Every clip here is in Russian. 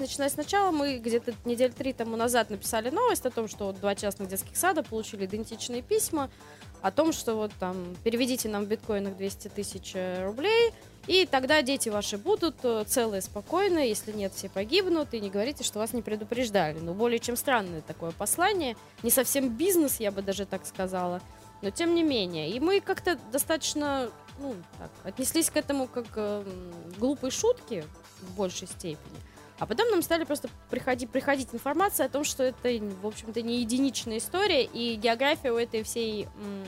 если начинать сначала, мы где-то недель 3 тому назад написали новость о том, что вот 2 частных детских сада получили идентичные письма о том, что вот там переведите нам в биткоинах 200 тысяч рублей, и тогда дети ваши будут целые, спокойные, если нет, все погибнут, и не говорите, что вас не предупреждали. Ну, более чем странное такое послание, не совсем бизнес, я бы даже так сказала, но тем не менее. И мы как-то достаточно, отнеслись к этому как глупые шутки в большей степени. А потом нам стали просто приходить информация о том, что это, в общем-то, не единичная история, и география у этой всей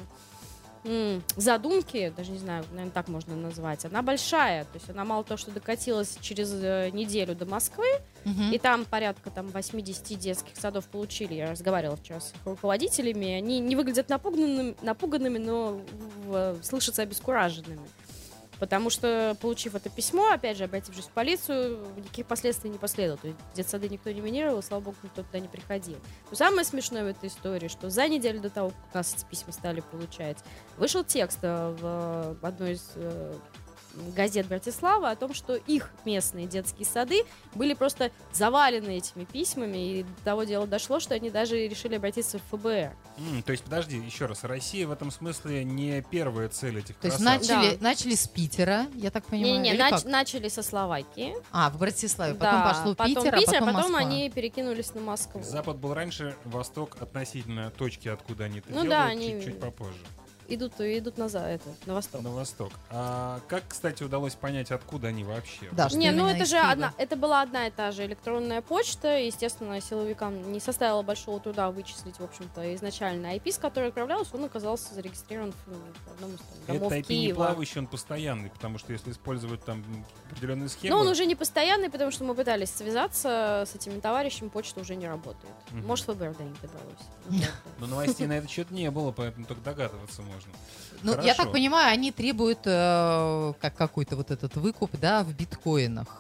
задумки, даже не знаю, наверное, так можно назвать, она большая. То есть она мало того, что докатилась через неделю до Москвы, и там порядка 80 детских садов получили. Я разговаривала вчера с их руководителями. Они не выглядят напуганными, но слышатся обескураженными. Потому что, получив это письмо, опять же, обратившись в полицию, никаких последствий не последовало. То есть детсады никто не минировал, слава богу, никто туда не приходил. Но самое смешное в этой истории, что за неделю до того, как у нас эти письма стали получать, вышел текст в одной из газет Братиславы о том, что их местные детские сады были просто завалены этими письмами, и до того дела дошло, что они даже решили обратиться в ФБР. То есть, подожди, еще раз, Россия в этом смысле не первая цель этих То есть красавцев. начали с Питера, я так понимаю? Начали со Словакии. В Братиславе, потом пошло Питер, а потом Москва. Они перекинулись на Москву. Запад был раньше, Восток относительно точки, откуда они это делают, они чуть попозже. Идут на восток. На восток. А как, кстати, удалось понять, откуда они вообще? Да, это была одна и та же электронная почта. Естественно, силовикам не составило большого труда вычислить, в общем-то, изначально IP, с которой отправлялся, он оказался зарегистрирован в одном из домов Это IP Киева. не плавающий, он постоянный, потому что если использовать там определенные схемы... Но он уже не постоянный, потому что мы пытались связаться с этими товарищами, почта уже не работает. Может, ФБР до них добралось. Но новостей на этот счет не было, поэтому только догадываться можно. Ну, я так понимаю, они требуют какой-то вот этот выкуп, да, в биткоинах.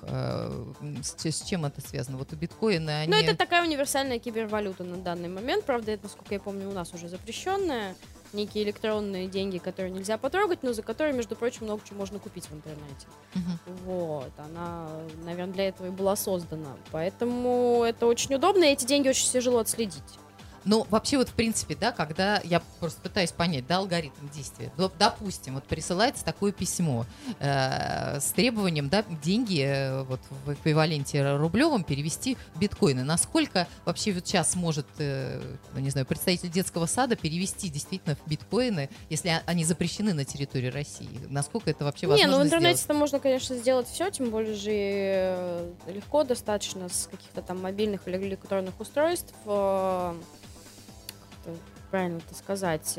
С чем это связано? Вот биткоины, они... Ну, это такая универсальная кибервалюта на данный момент. Правда, это, насколько я помню, у нас уже запрещенная. Некие электронные деньги, которые нельзя потрогать, но за которые, между прочим, много чего можно купить в интернете. Вот. Она, наверное, для этого и была создана. Поэтому это очень удобно, и эти деньги очень тяжело отследить. Ну, вообще, вот, в принципе, да, когда я просто пытаюсь понять, да, алгоритм действия. Допустим, вот присылается такое письмо с требованием, да, деньги вот в эквиваленте рублевом перевести в биткоины. Насколько вообще вот сейчас может, не знаю, представитель детского сада перевести действительно в биткоины, если они запрещены на территории России? Насколько это вообще возможно в интернете сделать? это можно, конечно, сделать все, тем более же легко достаточно с каких-то там мобильных или электронных устройств. Правильно это сказать,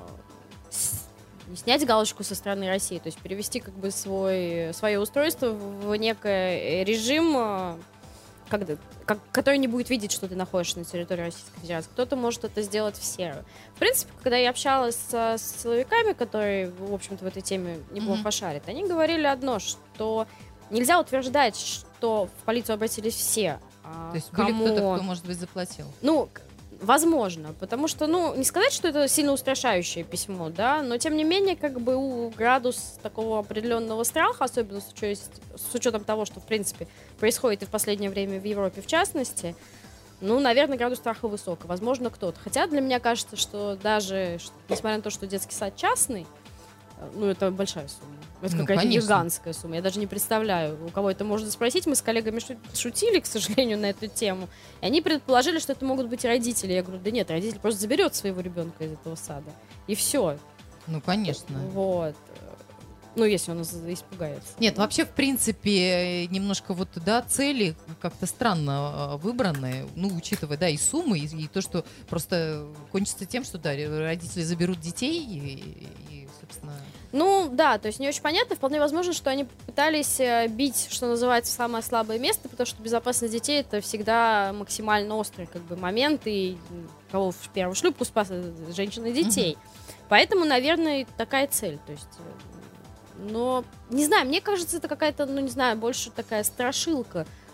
не снять галочку со стороны России, то есть перевести как бы свое устройство в некий режим, который не будет видеть, что ты находишься на территории Российской Федерации. Кто-то может это сделать в серую. В принципе, когда я общалась с силовиками, которые, в общем-то, в этой теме неплохо шарят, они говорили одно, что нельзя утверждать, что в полицию обратились все. То есть были кто-то, кто, может быть, заплатил? Возможно, потому что, не сказать, что это сильно устрашающее письмо, да, но тем не менее, как бы градус такого определенного страха, особенно с учетом того, что, в принципе, происходит и в последнее время в Европе в частности, наверное, градус страха высок. Возможно, кто-то. Хотя для меня кажется, что даже, несмотря на то, что детский сад частный, это большая сумма. Это какая-то гигантская сумма. Я даже не представляю, у кого это можно спросить. Мы с коллегами шутили, к сожалению, на эту тему. И они предположили, что это могут быть родители. Я говорю, да нет, родитель просто заберет своего ребенка из этого сада. И все. Ну, конечно. Вот. Если он испугается. Нет, вообще, в принципе, немножко цели как-то странно выбраны, учитывая, и суммы, и то, что просто кончится тем, что, родители заберут детей и собственно... То есть не очень понятно. Вполне возможно, что они пытались бить, что называется, в самое слабое место, потому что безопасность детей — это всегда максимально острый момент, и кого в первую шлюпку спас — женщин и детей. Поэтому, наверное, такая цель. То есть... Но, не знаю, мне кажется, это какая-то, больше такая страшилка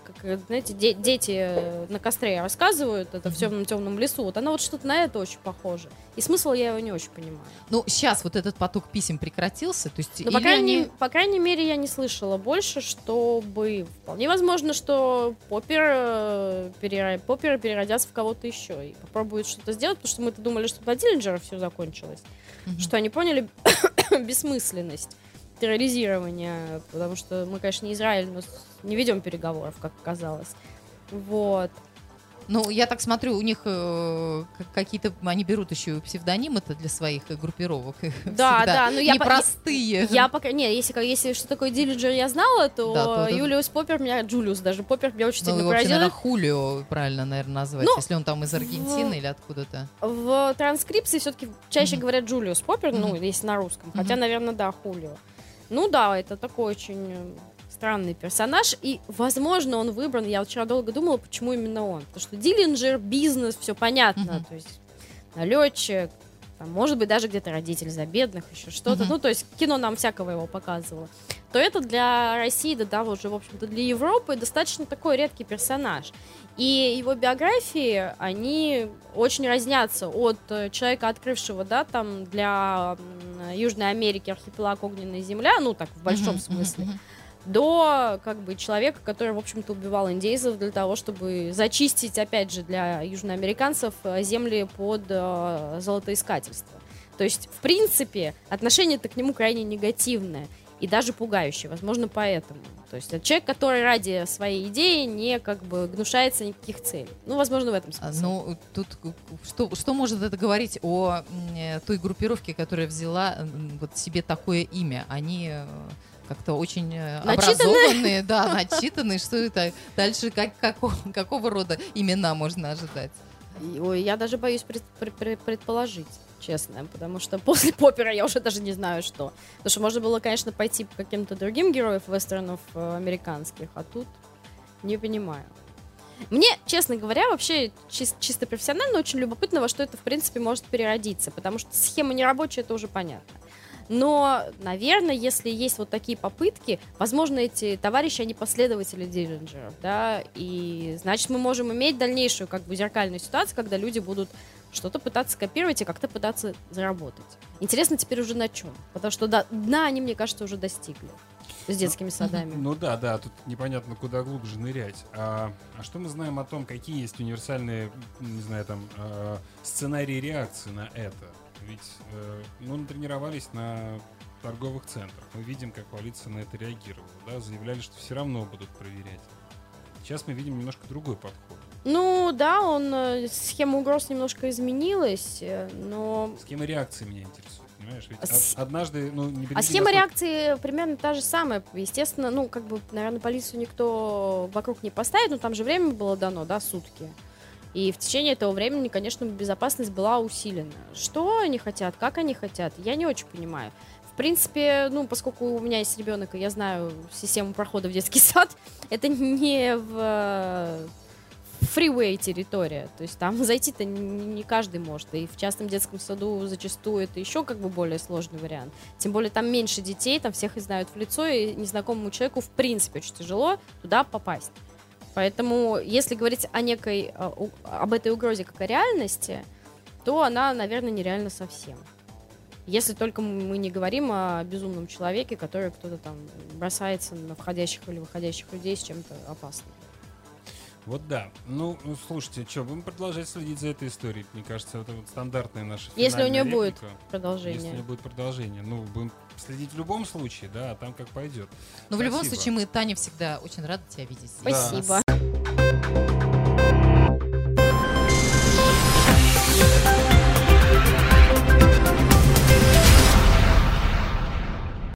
как, знаете, дети на костре рассказывают это в темном лесу. Вот она вот что-то на это очень похожа. И смысл я его не очень понимаю. Ну, сейчас вот этот поток писем прекратился, то есть... Но, по крайней мере, я не слышала больше, чтобы... Вполне возможно, что Поппер переродятся в кого-то еще и попробуют что-то сделать, потому что мы-то думали, что на Диллинджера все закончилось. Что они поняли бессмысленность терроризирования, потому что мы, конечно, не Израиль, но не ведем переговоров, как оказалось. Вот. Ну, я так смотрю, у них какие-то, они берут еще псевдонимы-то для своих группировок. Да, но я непростые. Я пока, нет, если что такое Диллинджер я знала, то Юлиус Поппер Джулиус очень сильно поразил. Вообще, наверное, Хулио правильно, наверное, назвать, если он там из Аргентины или откуда-то. В транскрипции все-таки чаще говорят Джулиус Поппер, ну, если на русском, хотя, наверное, да, Хулио. Ну да, это такой очень... странный персонаж, и, возможно, он выбран. Я вчера долго думала, почему именно он. Потому что Диллинджер, бизнес, все понятно. То есть налетчик, там, может быть, даже где-то родитель за бедных, еще что-то. Ну, то есть кино нам всякого его показывало. То это для России, да, уже, в общем-то, для Европы достаточно такой редкий персонаж. И его биографии, они очень разнятся от человека, открывшего, да, там, для Южной Америки архипелаг Огненная земля, ну, так, в большом смысле, до, как бы, человека, который, в общем-то, убивал индейцев для того, чтобы зачистить, опять же, для южноамериканцев земли под золотоискательство. То есть, в принципе, отношение-то к нему крайне негативное и даже пугающее, возможно, поэтому. То есть, это человек, который ради своей идеи не, как бы, гнушается никаких целей. Ну, возможно, в этом смысле. Ну, тут что может это говорить о той группировке, которая взяла вот себе такое имя? Они... как-то очень образованные, да, начитанные. Что это? Дальше какого рода имена можно ожидать? Ой, я даже боюсь предположить, честно, потому что после Поппера я уже даже не знаю, что. Потому что можно было, конечно, пойти по каким-то другим героям вестернов американских, а тут не понимаю. Мне, честно говоря, вообще чисто профессионально очень любопытно, во что это, в принципе, может переродиться, потому что схема нерабочая, это уже понятно. Но, наверное, если есть вот такие попытки, возможно, эти товарищи, они последователи Диллинджеров, да, и, значит, мы можем иметь дальнейшую, как бы, зеркальную ситуацию, когда люди будут что-то пытаться копировать и как-то пытаться заработать. Интересно теперь уже на чем, потому что дна они, мне кажется, уже достигли с детскими садами. Ну да, тут непонятно, куда глубже нырять. А что мы знаем о том, какие есть универсальные, не знаю, там, сценарии реакции на это? Ведь мы натренировались на торговых центрах. Мы видим, как полиция на это реагировала. Да? Заявляли, что все равно будут проверять. Сейчас мы видим немножко другой подход. Ну да, схема угроз немножко изменилась, но... Схема реакции меня интересует, понимаешь? Ведь однажды... схема реакции примерно та же самая. Естественно, ну, как бы, наверное, полицию никто вокруг не поставит, но там же время было дано, да, сутки. И в течение этого времени, конечно, безопасность была усилена. Что они хотят, как они хотят, я не очень понимаю. В принципе, ну, поскольку у меня есть ребенок, и я знаю систему прохода в детский сад, это не в фривей территория. То есть там зайти-то не каждый может. И в частном детском саду зачастую это еще, как бы, более сложный вариант. Тем более там меньше детей, там всех их знают в лицо, и незнакомому человеку, в принципе, очень тяжело туда попасть. Поэтому, если говорить об этой угрозе как о реальности, то она, наверное, нереальна совсем. Если только мы не говорим о безумном человеке, который кто-то там бросается на входящих или выходящих людей с чем-то опасным. Вот да. Ну, слушайте, что, будем продолжать следить за этой историей. Мне кажется, это вот стандартная наша финальная Если у нее реплика. будет продолжение. Если у нее будет продолжение. Ну, будем следить в любом случае, да, а там как пойдет. Но в любом случае мы, Таня, всегда очень рада тебя видеть. Спасибо.